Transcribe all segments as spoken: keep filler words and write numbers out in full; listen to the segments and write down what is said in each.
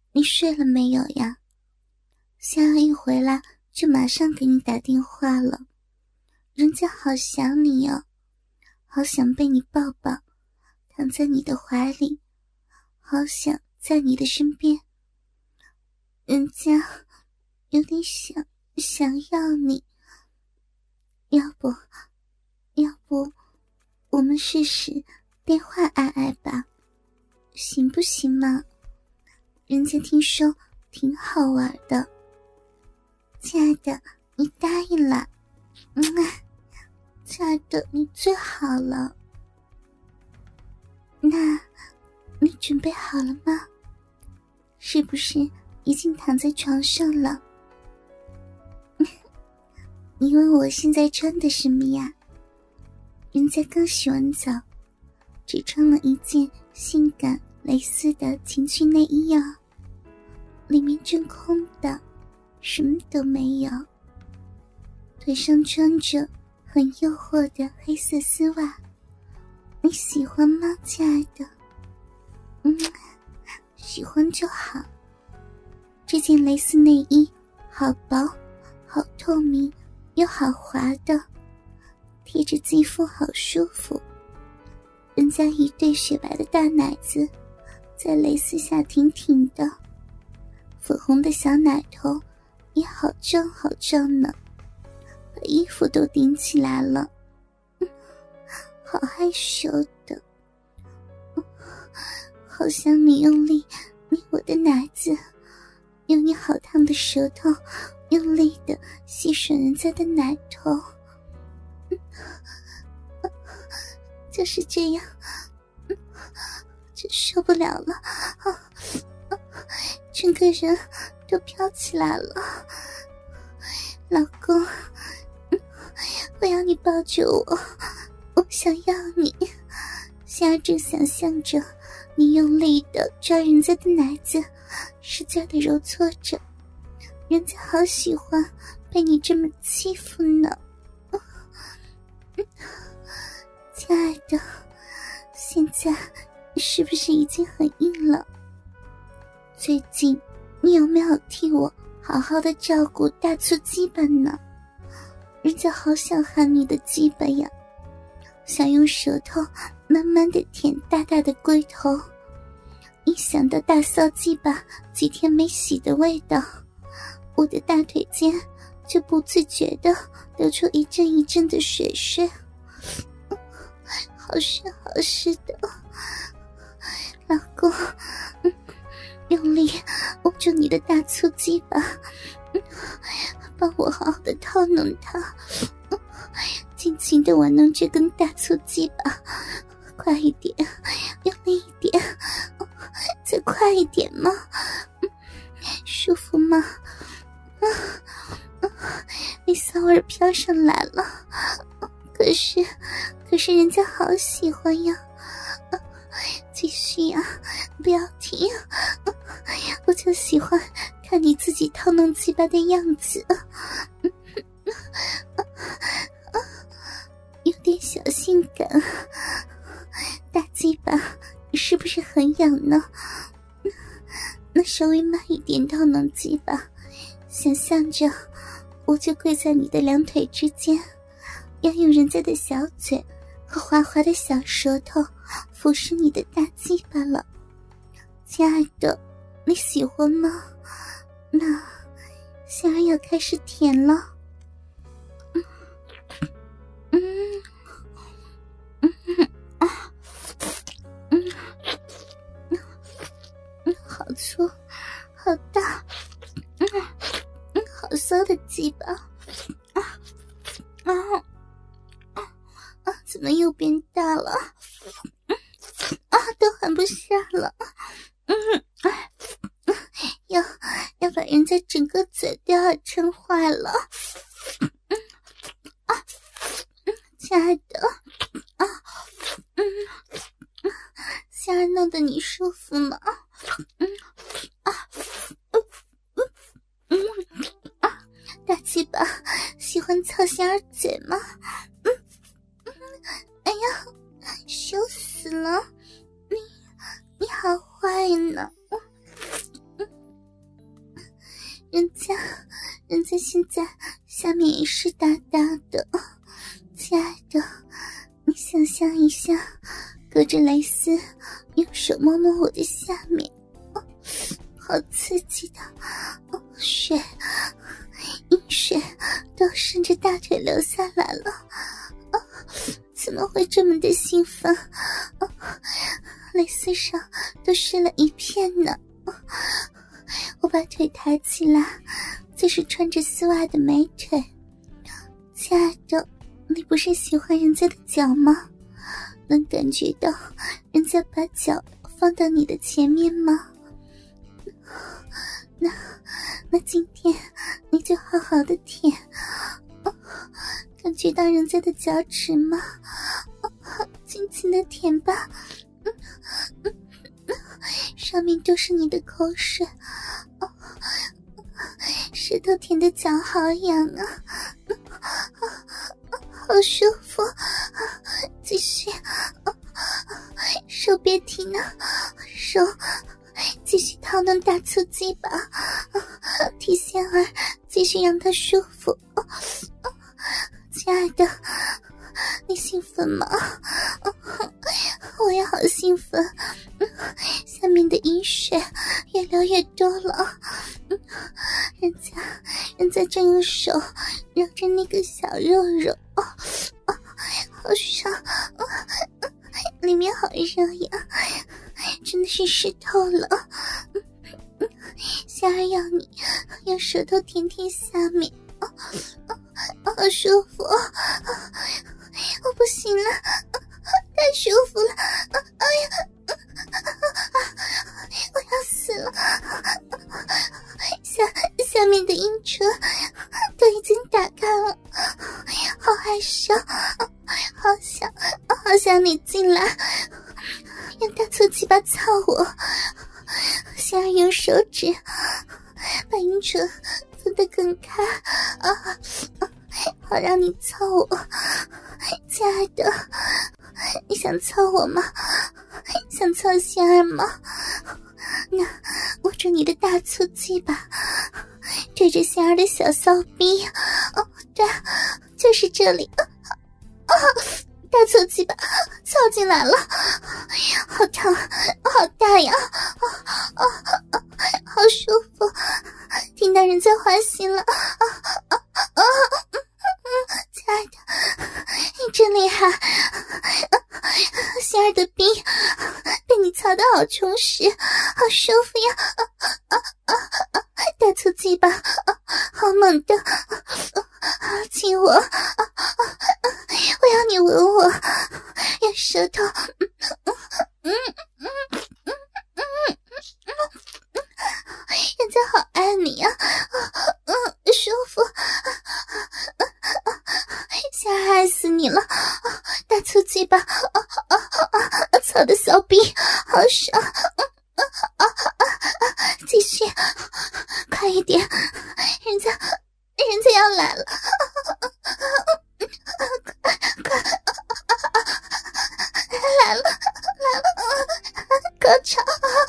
你睡了没有呀？夏儿一回来就马上给你打电话了，人家好想你哦，好想被你抱抱，躺在你的怀里，好想在你的身边。人家有点想想要你，要不要不我们试试电话爱爱吧，行不行嘛？人家听说挺好玩的。亲爱的，你答应了。嗯，亲爱的，你最好了。那你准备好了吗？是不是已经躺在床上了？你问我现在穿的什么呀？人家刚洗完澡，只穿了一件性感蕾丝的情趣内衣哦，里面真空的，什么都没有。腿上穿着很诱惑的黑色丝袜，你喜欢吗，亲爱的？嗯，喜欢就好。这件蕾丝内衣好薄，好透明，又好滑的，贴着肌肤好舒服。人家一对雪白的大奶子在蕾丝下挺挺的，粉红的小奶头也好胀好胀呢，把衣服都顶起来了。嗯，好害羞的。嗯，好想你用力捏我的奶子，用你好烫的舌头用力的吸吮人家的奶头。嗯，就是这样。嗯，真受不了了。啊啊，整个人都飘起来了。老公，嗯，我要你抱着我，我想要你。夏正想象着你用力的抓人家的奶子，使劲的揉搓着，人家好喜欢被你这么欺负呢。嗯，亲爱的，现在是不是已经很硬了？最近你有没有替我好好的照顾大粗鸡巴呢？人家好想喊你的鸡巴呀，想用舌头慢慢的舔大大的龟头。一想到大骚鸡巴几天没洗的味道，我的大腿间就不自觉的流出一阵一阵的水水。好湿好湿的。老公，嗯，用力握住你的大粗鸡巴，嗯，帮我好好的套弄它，嗯，尽情的玩弄这根大粗鸡巴。快一点，用力一点，嗯，再快一点嘛。嗯，舒服吗？嗯嗯，你骚味飘上来了。嗯，可是可是人家好喜欢呀。嗯，继续呀，不要停。嗯，我就喜欢看你自己套弄鸡巴的样子。嗯，有点小性感。大鸡巴是不是很痒呢？那稍微慢一点套弄鸡巴，想象着我就跪在你的两腿之间，要用人家的小嘴和滑滑的小舌头服侍你的大鸡巴了。亲爱的，你喜欢吗？那夏儿要开始舔了。嗯嗯嗯啊嗯嗯，好粗好大，嗯嗯，好骚的鸡巴。啊啊啊啊，怎么又变大了？嗯啊，都含不下了。嗯，哎，要要把人家整个嘴都要撑坏了。嗯啊，嗯，亲爱的，啊，嗯，夏儿弄得你舒服吗？嗯啊，嗯嗯嗯啊，大鸡巴喜欢操夏儿嘴吗？嗯嗯，哎呀，羞死了！你你好坏呢！嗯人家人家现在下面也是大大的，亲爱的，你想象一下，隔着蕾丝用手摸摸我的下面，哦，好刺激的，哦，水阴水都顺着大腿流下来了，哦，怎么会这么的兴奋？哦，蕾丝上都湿了一片呢。哦，我把腿抬起来，这是穿着丝袜的美腿。亲爱的，你不是喜欢人家的脚吗？能感觉到人家把脚放到你的前面吗？那那今天你就好好的舔，哦，感觉到人家的脚趾吗？哦，尽情的舔吧，嗯嗯嗯，上面都是你的口水，哦，舌头舔的脚好痒啊，嗯，好舒服，继续，手别停啊，手继续掏弄大粗鸡巴，提线儿继续让它舒服。亲爱的，你兴奋吗？我也好兴奋，下面的阴水越流越多了，人家人家正用手揉着那个小肉肉，哦哦，好爽，哦，里面好热呀，真的是湿透了。夏儿要你用舌头舔舔下面，哦哦，好舒服，哦，我不行了，太舒服了，哎呀，我要死了，下下面的阴唇都已经打开了，好害羞，好想好想你进来，用大粗鸡巴操我。夏儿用手指把阴唇分得更开，啊，好让你操我。亲爱的，你想操我吗？想操夏儿吗？那握住你的大粗鸡巴，对着夏儿的小骚逼，哦，对，就是这里，啊啊，大粗鸡巴操进来了，好疼，好大呀，啊啊啊，好舒服，听到人家欢喜了，啊啊啊，亲爱的，你真厉害，心儿的逼被你操得好充实，好舒服呀，啊啊啊啊，大粗鸡巴，啊，好猛的，啊，亲我，啊啊，我要你吻我，用舌头，嗯嗯嗯嗯嗯嗯嗯，人家好爱你啊，嗯，舒服，夏儿爱死你了，大粗鸡巴，啊啊啊，操的小逼，好爽，嗯啊啊啊，继续，快一点，人家人家要来了，快快，来了来了，高潮，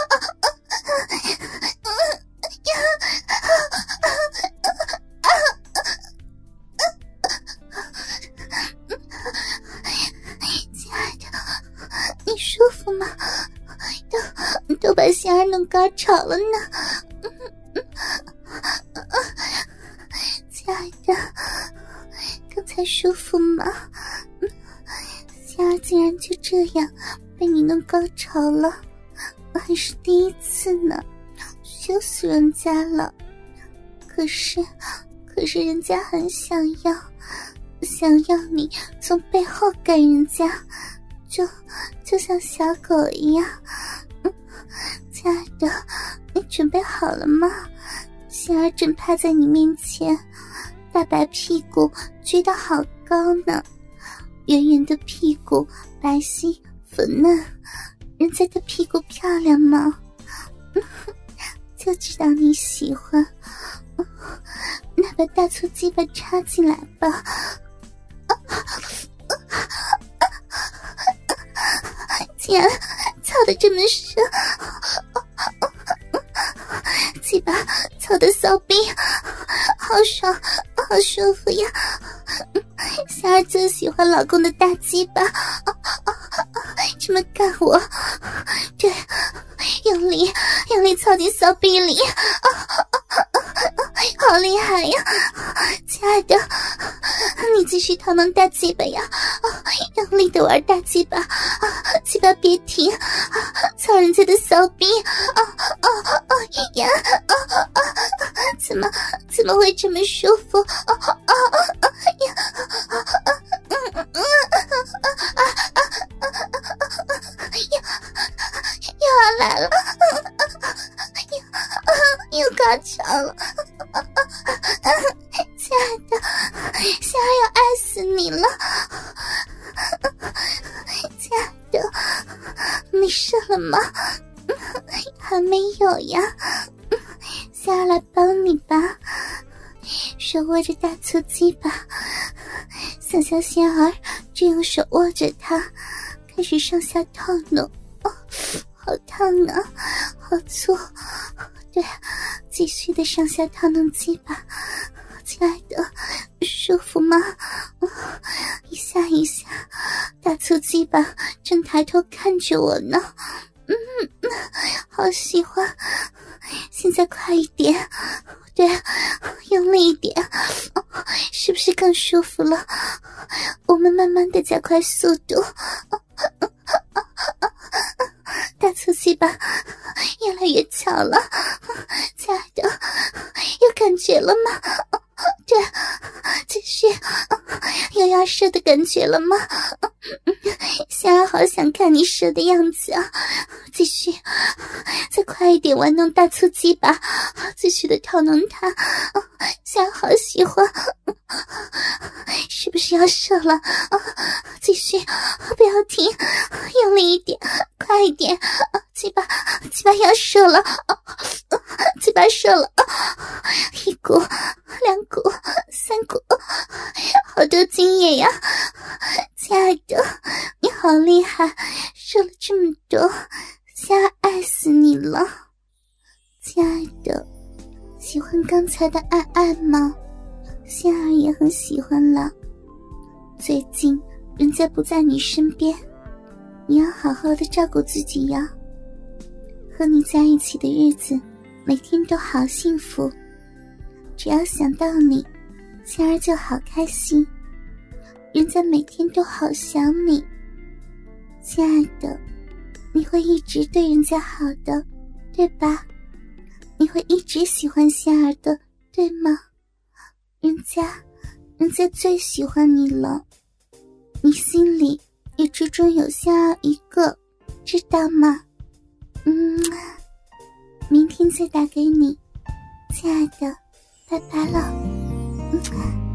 亲爱的，你舒服吗？都都把心儿弄高潮了呢，亲爱的，刚才舒服吗？心儿竟然就这样被你弄高潮了，还是第一次呢，羞死人家了。可是可是人家很想要想要你从背后干人家，就就像小狗一样。嗯，亲爱的，你准备好了吗？心儿正趴在你面前，大白屁股撅得好高呢，圆圆的屁股白皙粉嫩，人家的屁股漂亮吗？嗯，就知道你喜欢。嗯，那把大粗鸡巴插进来吧。啊竟然操得这么深，鸡巴操操的骚逼，好爽，好舒服呀！夏儿最喜欢老公的大鸡巴，这么干我，对，用力用力操进骚逼里，好厉害呀！亲爱的，你继续掏弄大鸡巴呀，用力的玩大鸡巴，鸡巴别停，操人家的骚逼，啊啊啊呀！怎么怎么会这么舒服？啊啊啊呀！嗯嗯嗯啊啊呀！又要来了，又又高潮了，亲爱的，想要爱死你了，亲爱的，你射了吗？还没有呀，想要来帮你吧。手握着大粗鸡巴，想象仙儿正用手握着它，开始上下套弄。哦，好烫啊，好粗！对，继续的上下套弄鸡巴，亲爱的，舒服吗？哦，一下一下，大粗鸡巴正抬头看着我呢。嗯，好喜欢，现在快一点，对，用力一点，是不是更舒服了？我们慢慢的加快速度，大粗鸡巴越来越强了，亲爱的，有感觉了吗？对，继续，有要射的感觉了吗？想要好想看你射的样子啊！继续，再快一点玩弄大粗鸡巴，继续的套弄它，想要好喜欢，是不是要射了？继续，不要停，用力一点，快一点，鸡巴鸡巴要射了，鸡巴射了，一股两股三股，好多精液呀！亲爱的，你好厉害，射了这么多，夏儿爱死你了。亲爱的，喜欢刚才的爱爱吗？夏儿也很喜欢了。最近人家不在你身边，你要好好的照顾自己呀。和你在一起的日子每天都好幸福，只要想到你，夏儿就好开心，人家每天都好想你。亲爱的，你会一直对人家好的，对吧？你会一直喜欢夏儿的，对吗？人家人家最喜欢你了，你心里也只准有夏儿一个，知道吗？嗯，明天再打给你，亲爱的，拜拜了。嗯。